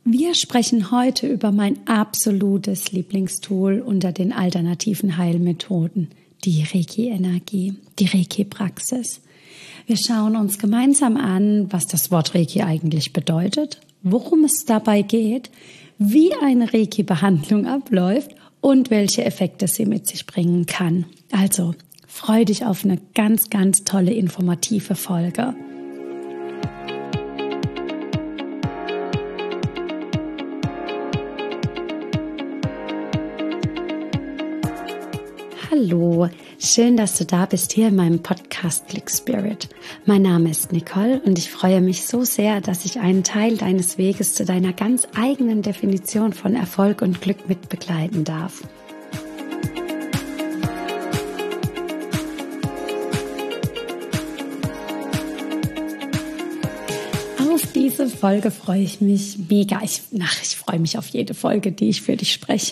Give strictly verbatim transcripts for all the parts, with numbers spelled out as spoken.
Wir sprechen heute über mein absolutes Lieblingstool unter den alternativen Heilmethoden, die Reiki-Energie, die Reiki-Praxis. Wir schauen uns gemeinsam an, was das Wort Reiki eigentlich bedeutet, worum es dabei geht, wie eine Reiki-Behandlung abläuft und welche Effekte sie mit sich bringen kann. Also, freu dich auf eine ganz, ganz tolle, informative Folge. Hallo, schön, dass du da bist hier in meinem Podcast Click Spirit. Mein Name ist Nicole und ich freue mich so sehr, dass ich einen Teil deines Weges zu deiner ganz eigenen Definition von Erfolg und Glück mit begleiten darf. Auf diese Folge freue ich mich mega. Ich, ach, ich freue mich auf jede Folge, die ich für dich spreche.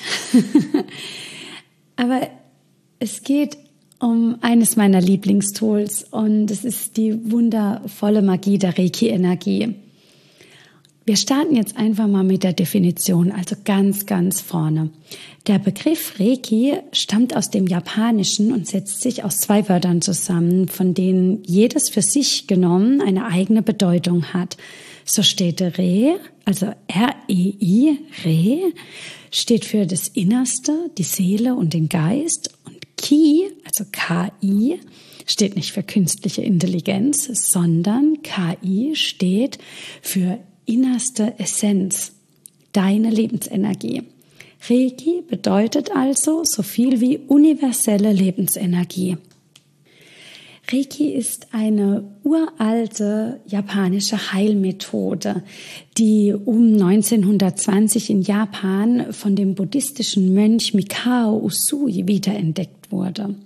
Aber es geht um eines meiner Lieblingstools und es ist die wundervolle Magie der Reiki-Energie. Wir starten jetzt einfach mal mit der Definition, also ganz, ganz vorne. Der Begriff Reiki stammt aus dem Japanischen und setzt sich aus zwei Wörtern zusammen, von denen jedes für sich genommen eine eigene Bedeutung hat. So steht Re, also R E I, Re, steht für das Innerste, die Seele und den Geist. Ki, also K I, steht nicht für künstliche Intelligenz, sondern K I steht für innerste Essenz, deine Lebensenergie. Reiki bedeutet also so viel wie universelle Lebensenergie. Reiki ist eine uralte japanische Heilmethode, die um neunzehnhundertzwanzig in Japan von dem buddhistischen Mönch Mikao Usui wiederentdeckt wurde.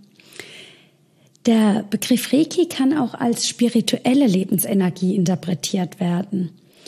Der Begriff Reiki kann auch als spirituelle Lebensenergie interpretiert werden.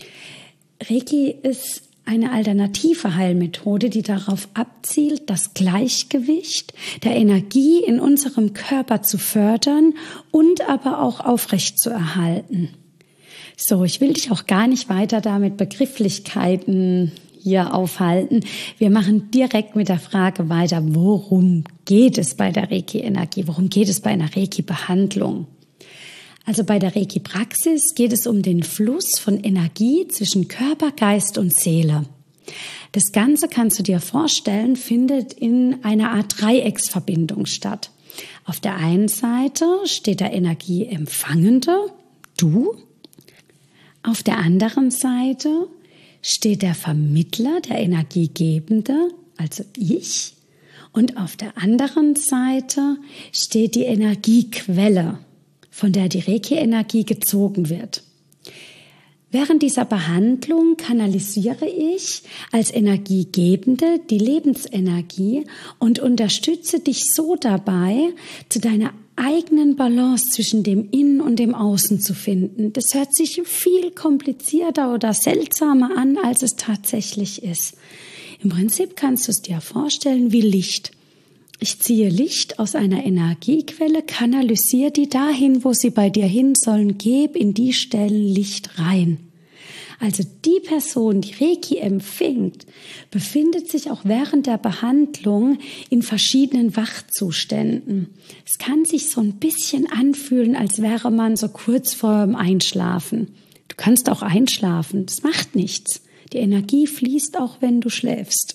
Reiki ist eine alternative Heilmethode, die darauf abzielt, das Gleichgewicht der Energie in unserem Körper zu fördern und aber auch aufrechtzuerhalten. So, ich will dich auch gar nicht weiter da mit Begrifflichkeiten hier aufhalten. Wir machen direkt mit der Frage weiter, worum geht es bei der Reiki-Energie? Worum geht es bei einer Reiki-Behandlung? Also bei der Reiki-Praxis geht es um den Fluss von Energie zwischen Körper, Geist und Seele. Das Ganze, kannst du dir vorstellen, findet in einer Art Dreiecksverbindung statt. Auf der einen Seite steht der Energieempfangende, du. Auf der anderen Seite steht der Vermittler, der Energiegebende, also ich. Und auf der anderen Seite steht die Energiequelle, von der die Reiki-Energie gezogen wird. Während dieser Behandlung kanalisiere ich als Energiegebende die Lebensenergie und unterstütze dich so dabei, zu deiner eigenen Balance zwischen dem Innen und dem Außen zu finden. Das hört sich viel komplizierter oder seltsamer an, als es tatsächlich ist. Im Prinzip kannst du es dir vorstellen wie Licht. Ich ziehe Licht aus einer Energiequelle, kanalisiere die dahin, wo sie bei dir hin sollen, gebe in die Stellen Licht rein. Also die Person, die Reiki empfängt, befindet sich auch während der Behandlung in verschiedenen Wachzuständen. Es kann sich so ein bisschen anfühlen, als wäre man so kurz vor dem Einschlafen. Du kannst auch einschlafen, das macht nichts. Die Energie fließt auch, wenn du schläfst.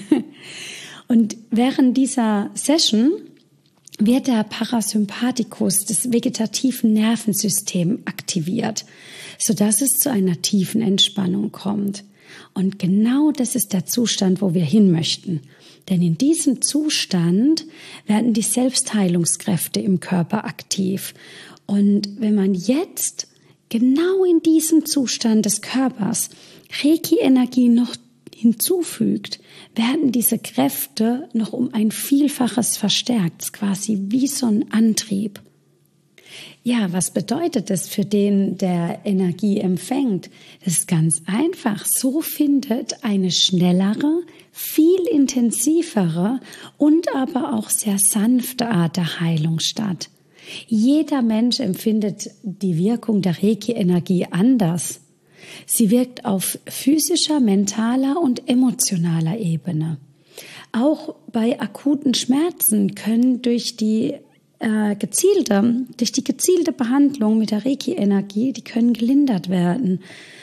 Und während dieser Session wird der Parasympathikus des vegetativen Nervensystems aktiviert, sodass es zu einer tiefen Entspannung kommt. Und genau das ist der Zustand, wo wir hin möchten. Denn in diesem Zustand werden die Selbstheilungskräfte im Körper aktiv. Und wenn man jetzt genau in diesem Zustand des Körpers Reiki-Energie noch hinzufügt, werden diese Kräfte noch um ein Vielfaches verstärkt, quasi wie so ein Antrieb. Ja, was bedeutet das für den, der Energie empfängt? Das ist ganz einfach. So findet eine schnellere, viel intensivere und aber auch sehr sanfte Art der Heilung statt. Jeder Mensch empfindet die Wirkung der Reiki-Energie anders. Sie wirkt auf physischer, mentaler und emotionaler Ebene. Auch bei akuten Schmerzen können durch die äh, gezielte, durch die gezielte Behandlung mit der Reiki-Energie, die können gelindert werden.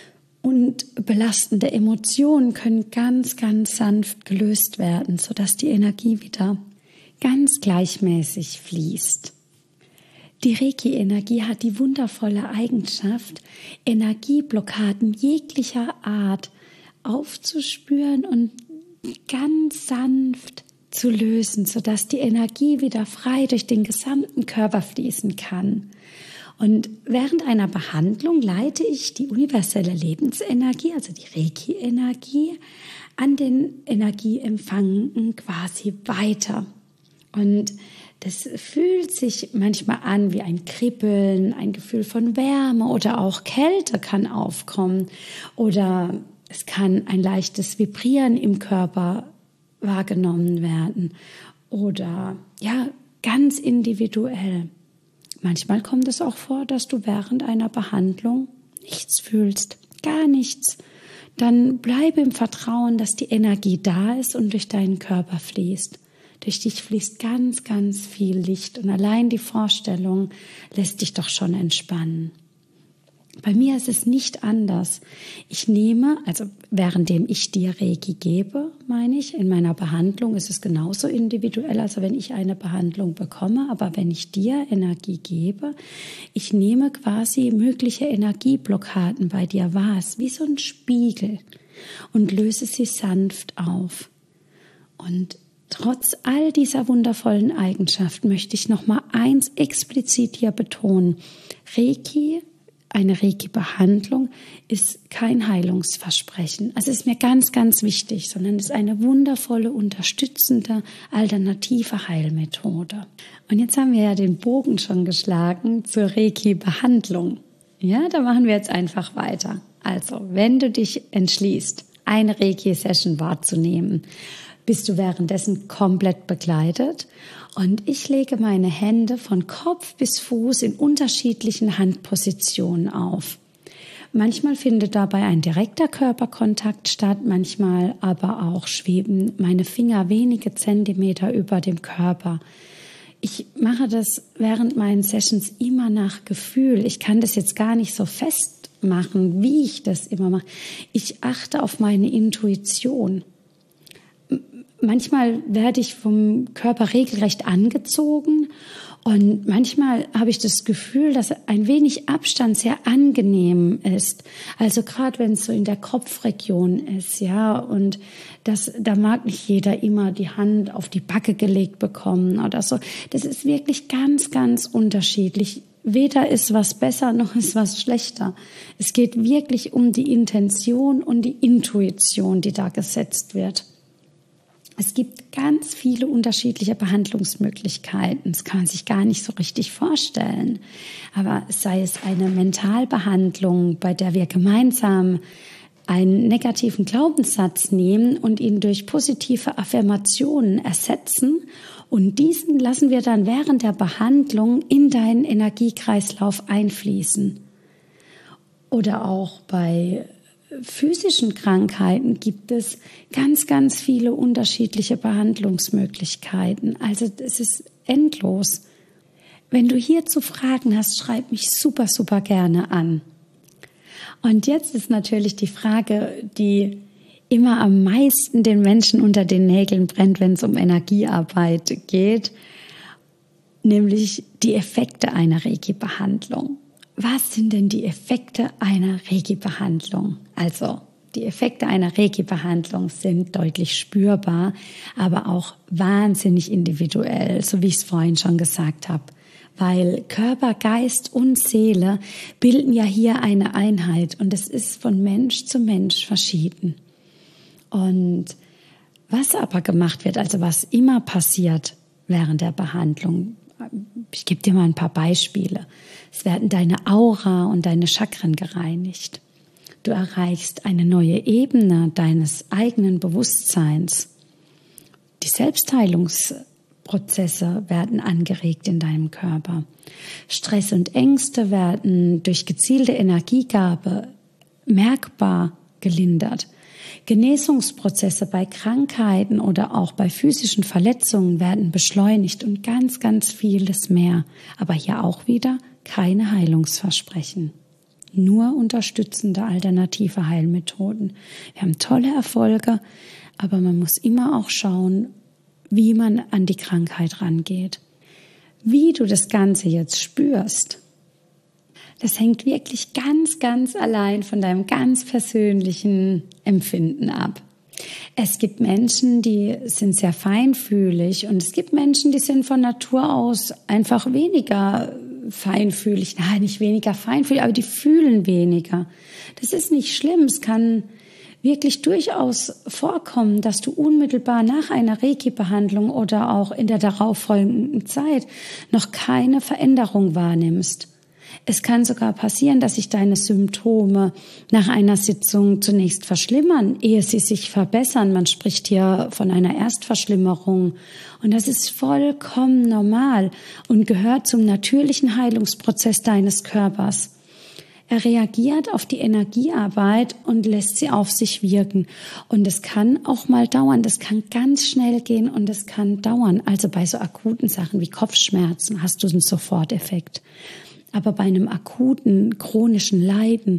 Und belastende Emotionen können ganz, ganz sanft gelöst werden, sodass die Energie wieder ganz gleichmäßig fließt. Die Reiki-Energie hat die wundervolle Eigenschaft, Energieblockaden jeglicher Art aufzuspüren und ganz sanft zu lösen, sodass die Energie wieder frei durch den gesamten Körper fließen kann. Und während einer Behandlung leite ich die universelle Lebensenergie, also die Reiki-Energie, an den Energieempfangenden quasi weiter. Und das fühlt sich manchmal an wie ein Kribbeln, ein Gefühl von Wärme oder auch Kälte kann aufkommen. Oder es kann ein leichtes Vibrieren im Körper wahrgenommen werden. Oder ja, ganz individuell. Manchmal kommt es auch vor, dass du während einer Behandlung nichts fühlst, gar nichts. Dann bleibe im Vertrauen, dass die Energie da ist und durch deinen Körper fließt. Durch dich fließt ganz, ganz viel Licht und allein die Vorstellung lässt dich doch schon entspannen. Bei mir ist es nicht anders. Ich nehme, also währenddem ich dir Reiki gebe, meine ich, in meiner Behandlung ist es genauso individuell, als wenn ich eine Behandlung bekomme. Aber wenn ich dir Energie gebe, ich nehme quasi mögliche Energieblockaden bei dir wahr, wie so ein Spiegel und löse sie sanft auf. Und trotz all dieser wundervollen Eigenschaften möchte ich noch mal eins explizit hier betonen. Reiki, eine Reiki-Behandlung ist kein Heilungsversprechen. Also es ist mir ganz, ganz wichtig, sondern es ist eine wundervolle, unterstützende, alternative Heilmethode. Und jetzt haben wir ja den Bogen schon geschlagen zur Reiki-Behandlung. Ja, da machen wir jetzt einfach weiter. Also, wenn du dich entschließt, eine Reiki-Session wahrzunehmen, bist du währenddessen komplett begleitet und ich lege meine Hände von Kopf bis Fuß in unterschiedlichen Handpositionen auf. Manchmal findet dabei ein direkter Körperkontakt statt, manchmal aber auch schweben meine Finger wenige Zentimeter über dem Körper. Ich mache das während meinen Sessions immer nach Gefühl. Ich kann das jetzt gar nicht so festmachen, wie ich das immer mache. Ich achte auf meine Intuition. Manchmal werde ich vom Körper regelrecht angezogen und manchmal habe ich das Gefühl, dass ein wenig Abstand sehr angenehm ist. Also gerade wenn es so in der Kopfregion ist, ja, und das, da mag nicht jeder immer die Hand auf die Backe gelegt bekommen oder so. Das ist wirklich ganz, ganz unterschiedlich. Weder ist was besser, noch ist was schlechter. Es geht wirklich um die Intention und die Intuition, die da gesetzt wird. Es gibt ganz viele unterschiedliche Behandlungsmöglichkeiten. Das kann man sich gar nicht so richtig vorstellen. Aber sei es eine Mentalbehandlung, bei der wir gemeinsam einen negativen Glaubenssatz nehmen und ihn durch positive Affirmationen ersetzen und diesen lassen wir dann während der Behandlung in deinen Energiekreislauf einfließen. Oder auch bei physischen Krankheiten gibt es ganz, ganz viele unterschiedliche Behandlungsmöglichkeiten. Also es ist endlos. Wenn du hierzu Fragen hast, schreib mich super, super gerne an. Und jetzt ist natürlich die Frage, die immer am meisten den Menschen unter den Nägeln brennt, wenn es um Energiearbeit geht, nämlich die Effekte einer Reiki-Behandlung. Was sind denn die Effekte einer Reiki-Behandlung? Also die Effekte einer Reiki-Behandlung sind deutlich spürbar, aber auch wahnsinnig individuell, so wie ich es vorhin schon gesagt habe. Weil Körper, Geist und Seele bilden ja hier eine Einheit und es ist von Mensch zu Mensch verschieden. Und was aber gemacht wird, also was immer passiert während der Behandlung, ich gebe dir mal ein paar Beispiele. Es werden deine Aura und deine Chakren gereinigt. Du erreichst eine neue Ebene deines eigenen Bewusstseins. Die Selbstheilungsprozesse werden angeregt in deinem Körper. Stress und Ängste werden durch gezielte Energiegabe merkbar gelindert. Genesungsprozesse bei Krankheiten oder auch bei physischen Verletzungen werden beschleunigt und ganz, ganz vieles mehr. Aber hier auch wieder keine Heilungsversprechen. Nur unterstützende alternative Heilmethoden. Wir haben tolle Erfolge, aber man muss immer auch schauen, wie man an die Krankheit rangeht. Wie du das Ganze jetzt spürst, das hängt wirklich ganz, ganz allein von deinem ganz persönlichen Empfinden ab. Es gibt Menschen, die sind sehr feinfühlig und es gibt Menschen, die sind von Natur aus einfach weniger feinfühlig. Nein, nicht weniger feinfühlig, aber die fühlen weniger. Das ist nicht schlimm. Es kann wirklich durchaus vorkommen, dass du unmittelbar nach einer Reiki-Behandlung oder auch in der darauffolgenden Zeit noch keine Veränderung wahrnimmst. Es kann sogar passieren, dass sich deine Symptome nach einer Sitzung zunächst verschlimmern, ehe sie sich verbessern. Man spricht hier von einer Erstverschlimmerung. Und das ist vollkommen normal und gehört zum natürlichen Heilungsprozess deines Körpers. Er reagiert auf die Energiearbeit und lässt sie auf sich wirken. Und es kann auch mal dauern. Das kann ganz schnell gehen und es kann dauern. Also bei so akuten Sachen wie Kopfschmerzen hast du einen Soforteffekt. Aber bei einem akuten, chronischen Leiden,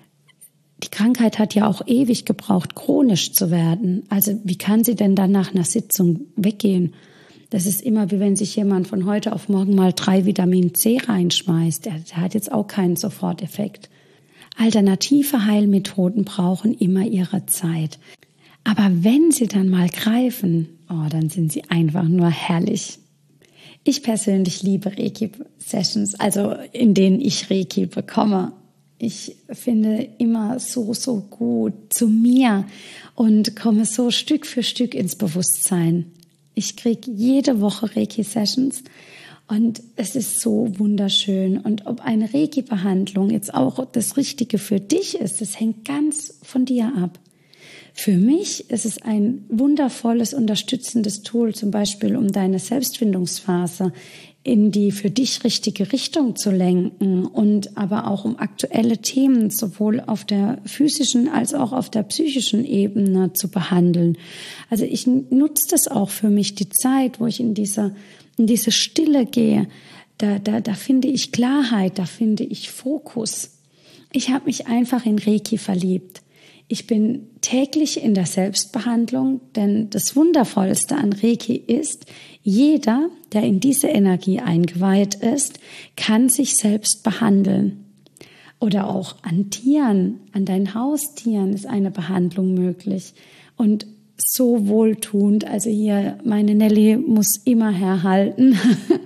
die Krankheit hat ja auch ewig gebraucht, chronisch zu werden. Also wie kann sie denn dann nach einer Sitzung weggehen? Das ist immer, wie wenn sich jemand von heute auf morgen mal drei Vitamin C reinschmeißt. Der, der hat jetzt auch keinen Soforteffekt. Alternative Heilmethoden brauchen immer ihre Zeit. Aber wenn sie dann mal greifen, oh, dann sind sie einfach nur herrlich. Ich persönlich liebe Reiki-Sessions, also in denen ich Reiki bekomme. Ich finde immer so, so gut zu mir und komme so Stück für Stück ins Bewusstsein. Ich kriege jede Woche Reiki-Sessions und es ist so wunderschön. Und ob eine Reiki-Behandlung jetzt auch das Richtige für dich ist, das hängt ganz von dir ab. Für mich ist es ein wundervolles, unterstützendes Tool, zum Beispiel um deine Selbstfindungsphase in die für dich richtige Richtung zu lenken und aber auch um aktuelle Themen sowohl auf der physischen als auch auf der psychischen Ebene zu behandeln. Also ich nutze das auch für mich, die Zeit, wo ich in diese, in diese Stille gehe. Da, da, da finde ich Klarheit, da finde ich Fokus. Ich habe mich einfach in Reiki verliebt. Ich bin täglich in der Selbstbehandlung, denn das Wundervollste an Reiki ist, jeder, der in diese Energie eingeweiht ist, kann sich selbst behandeln. Oder auch an Tieren, an deinen Haustieren ist eine Behandlung möglich. Und so wohltuend, also hier, meine Nelly muss immer herhalten.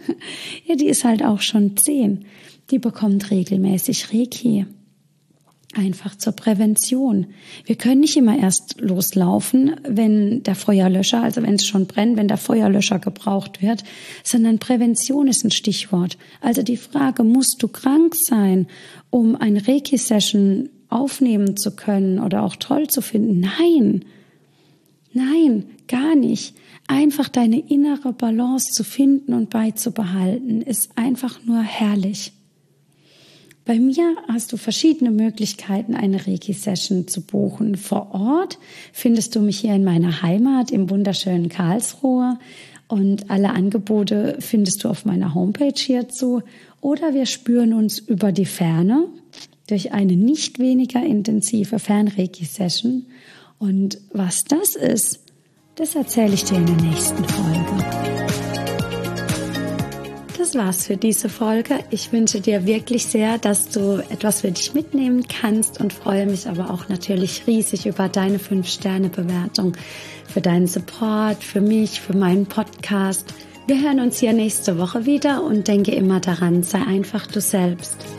Ja, die ist halt auch schon zehn. Die bekommt regelmäßig Reiki. Einfach zur Prävention. Wir können nicht immer erst loslaufen, wenn der Feuerlöscher, also wenn es schon brennt, wenn der Feuerlöscher gebraucht wird, sondern Prävention ist ein Stichwort. Also die Frage, musst du krank sein, um eine Reiki-Session aufnehmen zu können oder auch toll zu finden? Nein, nein, gar nicht. Einfach deine innere Balance zu finden und beizubehalten, ist einfach nur herrlich. Bei mir hast du verschiedene Möglichkeiten, eine Reiki-Session zu buchen. Vor Ort findest du mich hier in meiner Heimat im wunderschönen Karlsruhe und alle Angebote findest du auf meiner Homepage hierzu. Oder wir spüren uns über die Ferne durch eine nicht weniger intensive Fern-Reiki-Session. Und was das ist, das erzähle ich dir in der nächsten Folge. Das war's für diese Folge. Ich wünsche dir wirklich sehr, dass du etwas für dich mitnehmen kannst und freue mich aber auch natürlich riesig über deine fünf Sterne Bewertung, für deinen Support, für mich, für meinen Podcast. Wir hören uns hier nächste Woche wieder und denke immer daran, sei einfach du selbst.